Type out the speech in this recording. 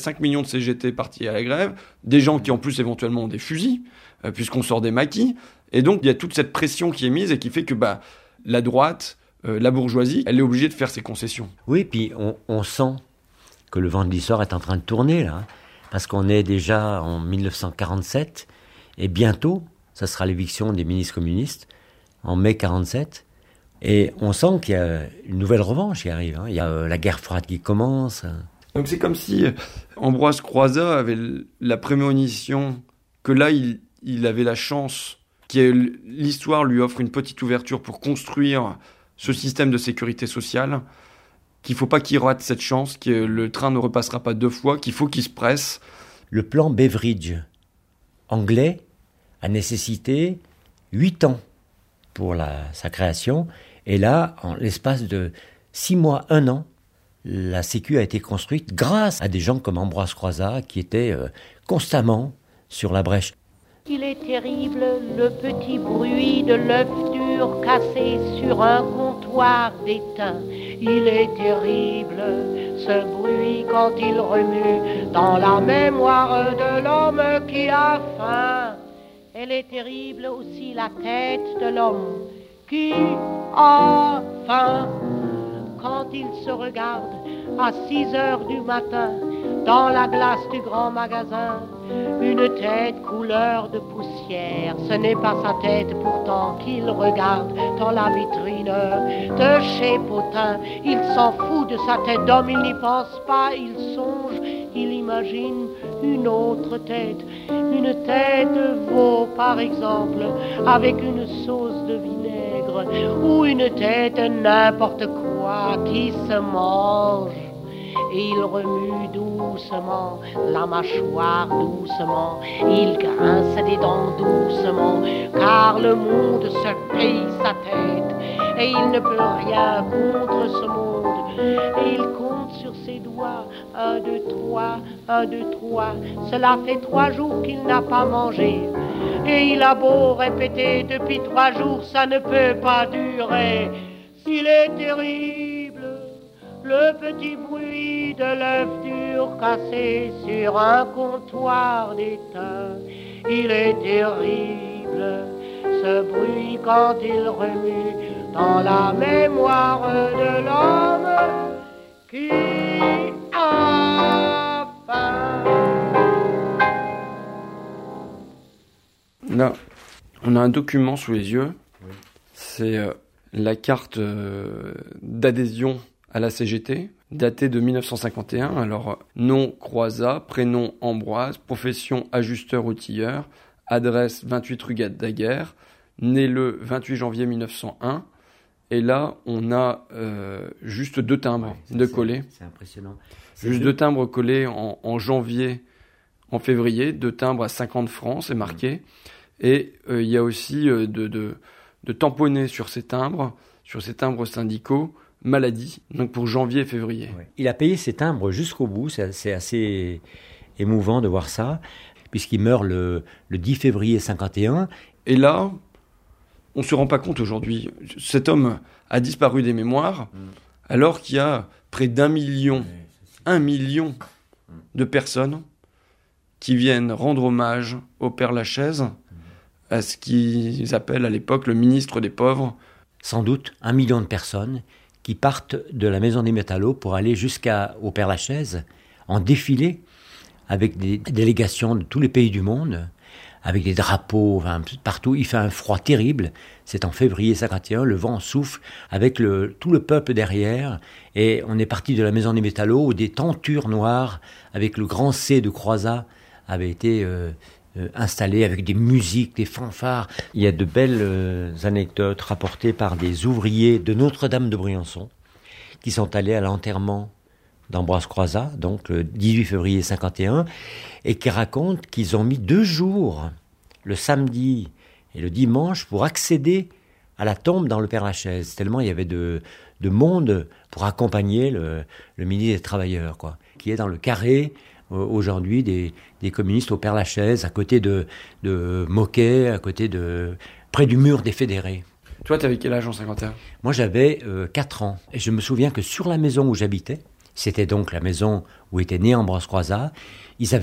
5 millions de CGT partis à la grève, des gens qui en plus éventuellement ont des fusils, puisqu'on sort des maquis. Et donc il y a toute cette pression qui est mise et qui fait que la droite, la bourgeoisie, elle est obligée de faire ses concessions. Oui, puis on sent que le vent de l'histoire est en train de tourner, là, parce qu'on est déjà en 1947, et bientôt, ça sera l'éviction des ministres communistes, en mai 1947, et on sent qu'il y a une nouvelle revanche qui arrive, hein. Il y a la guerre froide qui commence. Donc c'est comme si Ambroise Croizat avait la prémonition que là, il avait la chance, que l'histoire lui offre une petite ouverture pour construire ce système de sécurité sociale, qu'il ne faut pas qu'il rate cette chance, que le train ne repassera pas 2 fois, qu'il faut qu'il se presse. Le plan Beveridge anglais a nécessité 8 ans pour sa création. Et là, en l'espace de 6 mois, 1 an, la Sécu a été construite grâce à des gens comme Ambroise Croizat qui étaient constamment sur la brèche. Il est terrible le petit bruit de l'œuf dur cassé sur un comptoir d'étain. Il est terrible ce bruit quand il remue dans la mémoire de l'homme qui a faim. Elle est terrible aussi la tête de l'homme qui a faim. Quand il se regarde à 6 heures du matin dans la glace du grand magasin, une tête couleur de poussière, ce n'est pas sa tête pourtant qu'il regarde dans la vitrine de chez Potin. Il s'en fout de sa tête d'homme, il n'y pense pas, il songe, il imagine une autre tête, une tête de veau par exemple, avec une sauce de vinaigre, ou une tête n'importe quoi qui se mange. Et il remue doucement la mâchoire, doucement. Il grince des dents doucement, car le monde se paye sa tête. Et il ne peut rien contre ce monde. Et il compte sur ses doigts, 1, 2, 3, 1, 2, 3. Cela fait 3 jours qu'il n'a pas mangé. Et il a beau répéter depuis 3 jours, ça ne peut pas durer. S'il est terrible, le petit bruit de l'œuf dur cassé sur un comptoir d'étain. Il est terrible, ce bruit quand il remue dans la mémoire de l'homme qui a faim. Là, on a un document sous les yeux. Oui. C'est la carte d'adhésion à la CGT, datée de 1951. Alors, nom Croizat, prénom Ambroise, profession ajusteur-outilleur, adresse 28 rue Daguerre, né le 28 janvier 1901. Et là, on a juste 2 timbres collés. C'est impressionnant. Juste 2 timbres collés en janvier, en février, 2 timbres à 50 francs, c'est marqué. Et il y a aussi de tamponner sur ces timbres syndicaux, maladie, donc pour janvier et février. Ouais. Il a payé ses timbres jusqu'au bout, c'est assez émouvant de voir ça, puisqu'il meurt le 10 février 1951. Et là, on ne se rend pas compte aujourd'hui. Cet homme a disparu des mémoires, alors qu'il y a près d'1 million, 1 million de personnes qui viennent rendre hommage au Père Lachaise, à ce qu'ils appellent à l'époque le ministre des pauvres. Sans doute 1 million de personnes qui partent de la Maison des Métallos pour aller jusqu'au Père Lachaise, en défilé, avec des délégations de tous les pays du monde, avec des drapeaux partout. Il fait un froid terrible. C'est en février 1951, le vent souffle, avec tout le peuple derrière. Et on est parti de la Maison des Métallos, où des tentures noires, avec le grand C de Croizat, avaient été installées, avec des musiques, des fanfares. Il y a de belles anecdotes rapportées par des ouvriers de Notre-Dame de Briançon, qui sont allés à l'enterrement d'Ambroise Croizat, donc le 18 février 1951, et qui racontent qu'ils ont mis 2 jours, le samedi et le dimanche, pour accéder à la tombe dans le Père Lachaise, tellement il y avait de monde pour accompagner le ministre des Travailleurs, quoi, qui est dans le carré aujourd'hui des communistes au Père Lachaise, à côté de Moquet, près du mur des Fédérés. Toi, t'avais quel âge en 51 ? Moi, j'avais 4 ans. Et je me souviens que sur la maison où j'habitais, c'était donc la maison où était né Ambroise Croizat. Ils avaient